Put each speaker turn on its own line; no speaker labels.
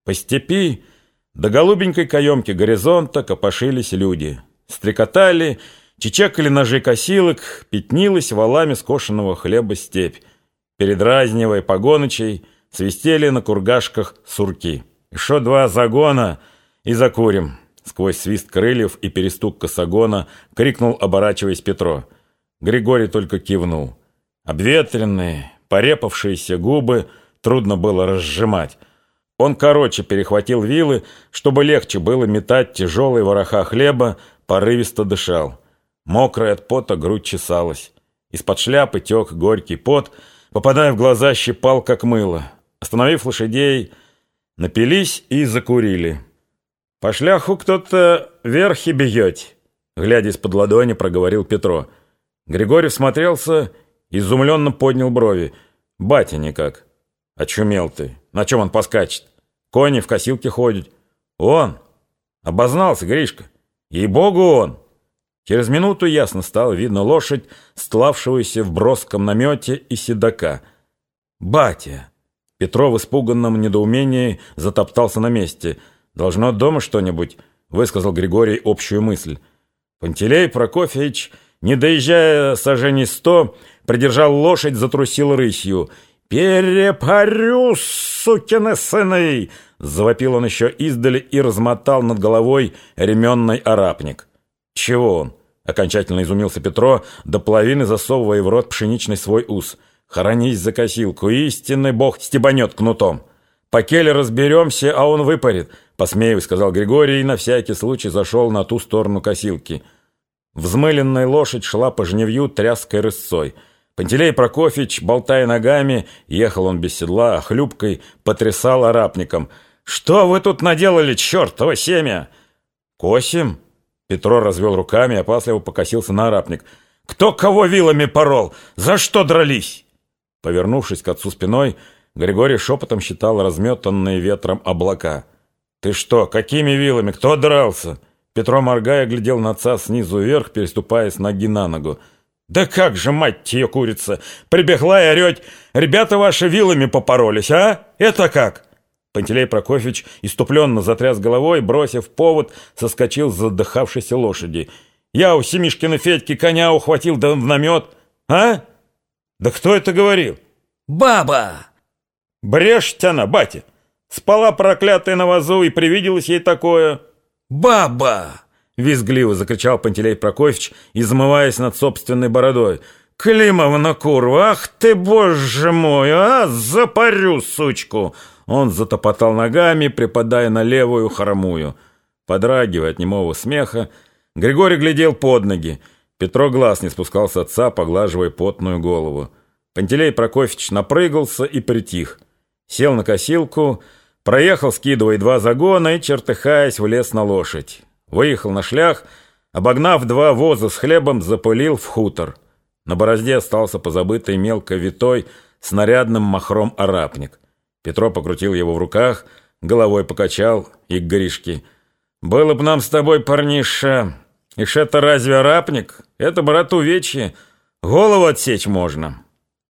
По степи до голубенькой каемки горизонта копошились люди. Стрекотали, чечекали ножи косилок, пятнилась валами скошенного хлеба степь. Передразнивая погонычей, свистели на кургашках сурки. «Еще 2 загона и закурим!» Сквозь свист крыльев и перестук косогона крикнул, оборачиваясь, Петро. Григорий только кивнул. Обветренные, порепавшиеся губы трудно было разжимать. Он короче перехватил вилы, чтобы легче было метать тяжелые вороха хлеба, порывисто дышал. Мокрая от пота грудь чесалась. Из-под шляпы тек горький пот, попадая в глаза, щипал, как мыло. Остановив лошадей, напились и закурили. «По шляху кто-то верхи бьет», — глядя из-под ладони, проговорил Петро. Григорий всмотрелся, изумленно поднял брови. «Батя никак». «Очумел ты. На чем он поскачет? Кони в косилке ходят». «Он! Обознался, Гришка. Ей-богу, он!» Через минуту ясно стало видно лошадь, стлавшуюся в броском намете, и седока. «Батя!» Петро в испуганном недоумении затоптался на месте. «Должно дома что-нибудь», — высказал Григорий общую мысль. Пантелей Прокофьевич, не доезжая саженей 100, придержал лошадь, затрусил рысью. «Перепарю, сукины сыны!» — завопил он еще издали и размотал над головой ременный арапник. «Чего он?» — окончательно изумился Петро, до половины засовывая в рот пшеничный свой ус. «Хоронись за косилку, истинный бог стебанет кнутом. По келе разберемся, а он выпарит», — посмеиваясь, сказал Григорий и на всякий случай зашел на ту сторону косилки. Взмыленная лошадь шла по жневью тряской рысцой. Пантелей Прокофьевич, болтая ногами, ехал он без седла, а хлюпкой потрясал арапником. «Что вы тут наделали, чертово семя?» «Косим?» Петро развел руками, опасливо покосился на арапник. «Кто кого вилами порол? За что дрались?» Повернувшись к отцу спиной, Григорий шепотом считал разметанные ветром облака. «Ты что, какими вилами? Кто дрался?» Петро, моргая, глядел на отца снизу вверх, переступая с ноги на ногу. «Да как же, мать ее, курица! Прибегла и орёть! Ребята ваши вилами попоролись, а? Это как?» Пантелей Прокофьевич иступленно затряс головой, бросив повод, соскочил с задыхавшейся лошади. «Я у Семишкина Федьки коня ухватил, да в намет! А? Да кто это говорил?»
«Баба!»
«Брежет она, батя! Спала проклятая на вазу, и привиделось ей такое!»
«Баба!»
— визгливо закричал Пантелей Прокофьевич, измываясь над собственной бородой. «Климовна курва! Ах ты, боже мой! А, запарю, сучку!» Он затопотал ногами, припадая на левую хромую. Подрагивая от немого смеха, Григорий глядел под ноги. Петро глаз не спускал с отца, поглаживая потную голову. Пантелей Прокофьевич напрыгался и притих. Сел на косилку, проехал, скидывая 2 загона, и, чертыхаясь, влез на лошадь. Выехал на шлях, обогнав 2 воза с хлебом, запылил в хутор. На борозде остался позабытый мелко витой снарядным махром арапник. Петро покрутил его в руках, головой покачал и к Гришке. «Было б нам с тобой, парниша, ишь это разве арапник? Это, брат, увечье, голову отсечь можно».